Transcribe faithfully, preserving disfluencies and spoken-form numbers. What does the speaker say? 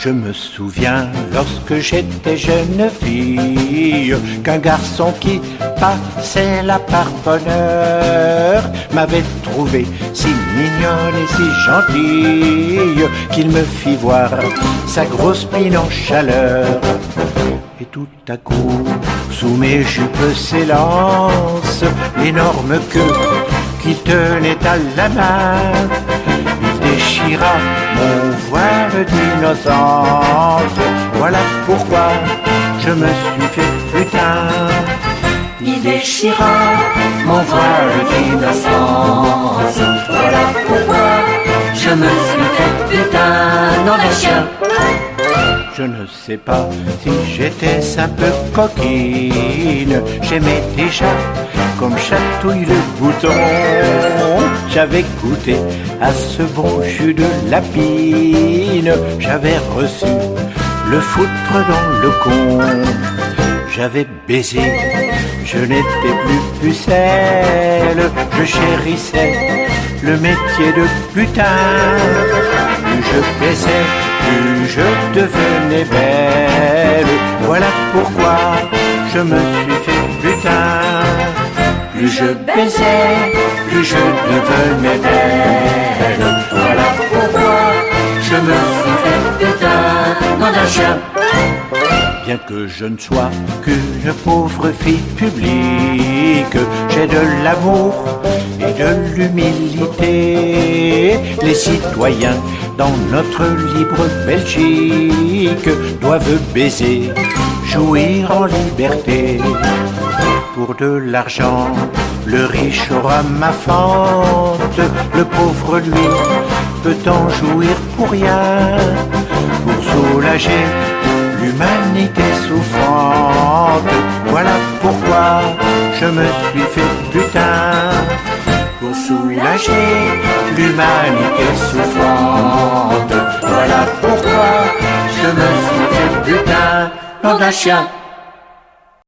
Je me souviens lorsque j'étais jeune fille qu'un garçon qui passait là par bonheur m'avait trouvé si mignonne et si gentille qu'il me fit voir sa grosse mine en chaleur. Et tout à coup, sous mes jupes s'élance l'énorme queue qu'il tenait à la main. Il déchira mon voile d'innocence. Voilà pourquoi je me suis fait putain. Il déchira mon voile d'innocence. Voilà pourquoi je me suis fait putain. Nom d'un chien. Je ne sais pas si j'étais un peu coquine. J'aimais déjà comme chatouille le bouton. J'avais goûté à ce bon jus de lapine. J'avais reçu le foutre dans le con. J'avais baisé, je n'étais plus pucelle. Je chérissais le métier de putain. Plus je baissais, plus je devenais belle. Voilà pourquoi je me suis fait putain. Plus je baisais, plus je devenais belle. Voilà pourquoi je me suis fait putain. Nom d'un chien. Bien que je ne sois qu'une pauvre fille publique, j'ai de l'amour et de l'humilité. Les citoyens dans notre libre Belgique doivent baiser, jouir en liberté. Pour de l'argent, le riche aura ma fente, le pauvre lui peut en jouir pour rien. Pour soulager l'humanité souffrante, voilà pourquoi je me suis fait putain. Pour soulager l'humanité souffrante, voilà pourquoi je me suis fait putain. Nom d'un chien.